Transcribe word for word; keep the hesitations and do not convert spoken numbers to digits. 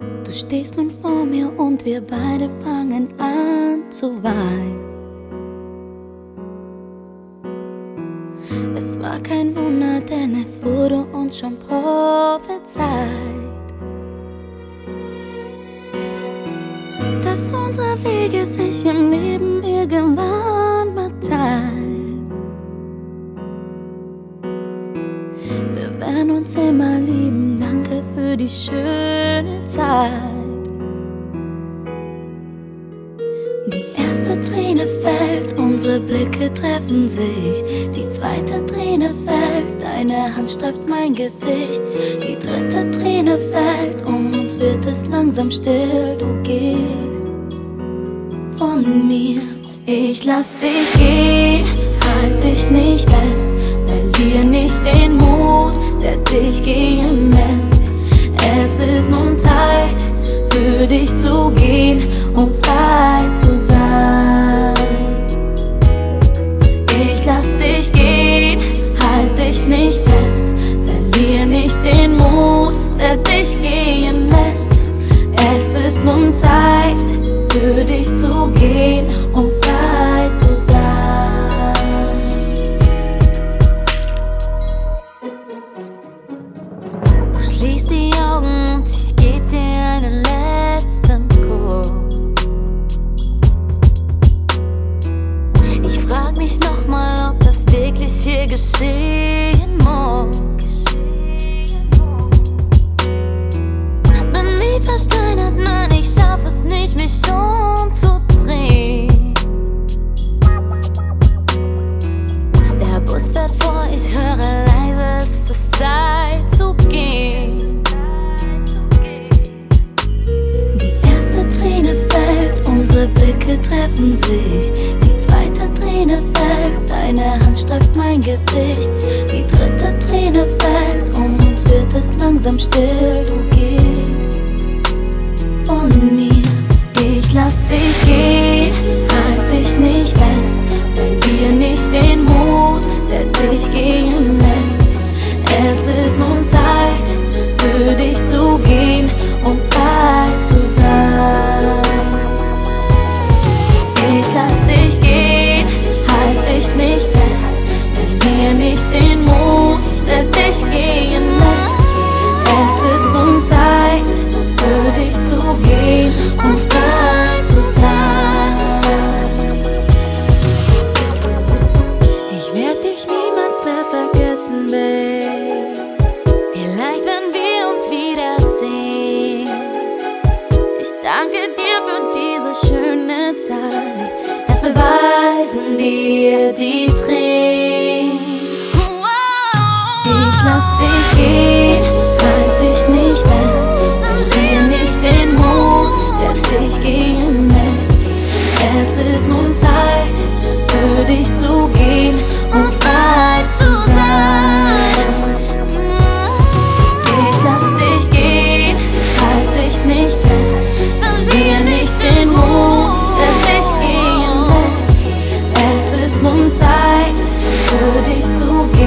Du stehst nun vor mir und wir beide fangen an zu weinen. Es war kein Wunder, denn es wurde uns schon prophezeit, dass unsere Wege sich im Leben irgendwann mal teilen. Wir werden uns immer lieben, danke für die schöne Zeit. Die erste Träne fällt, unsere Blicke treffen sich. Die zweite Träne fällt, deine Hand streift mein Gesicht. Die dritte Träne fällt, um uns wird es langsam still. Du gehst von mir, ich lass dich gehen, halt dich nicht fest. Verlier nicht den Mut, der dich gehen lässt. Es ist nun Zeit für dich zu gehen, um frei zu sein. Ich lass dich gehen, halt dich nicht fest. Verlier nicht den Mut, der dich gehen lässt. Es ist nun Zeit für dich zu gehen, um frei zu sein. Du schließt die Augen und ich geb dir einen letzten Kuss. Ich frag mich nochmal, ob das wirklich hier geschehen muss. Bin nie versteinert, nein, ich schaff es nicht, mich umzudrehen. Der Bus fährt vor, ich höre leise, es ist Zeit zu gehen. Die erste Träne fällt, unsere Blicke treffen sich. Die zweite Träne fällt, deine Hand streift mein Gesicht. Die dritte Träne fällt, um uns wird es langsam still. Du gehst von mir, ich lass dich gehen, halt dich nicht fest. Verlier nicht den Mut, der dich gehen lässt. Es ist nun Zeit für dich zu gehen, um frei zu sein. Ich lass dich gehen, halt dich nicht fest. Verlier nicht den Mut, der dich gehen lässt. Es ist nun Zeit für dich zu gehen, um frei zu sein. Ich werd dich niemals mehr vergessen, Babe. Vielleicht, wenn wir uns wiedersehen. Ich danke dir für diese schöne Zeit. Es beweisen dir die Tränen. Ich lass dich gehen, halt dich nicht fest. Verlier nicht den Mut, der dich gehen lässt. Es ist nun Zeit für dich zu gehen, um frei zu sein. Ich lass dich gehen, halt dich nicht fest. Verlier nicht den Mut, der dich gehen lässt. Es ist nun Zeit für dich zu gehen.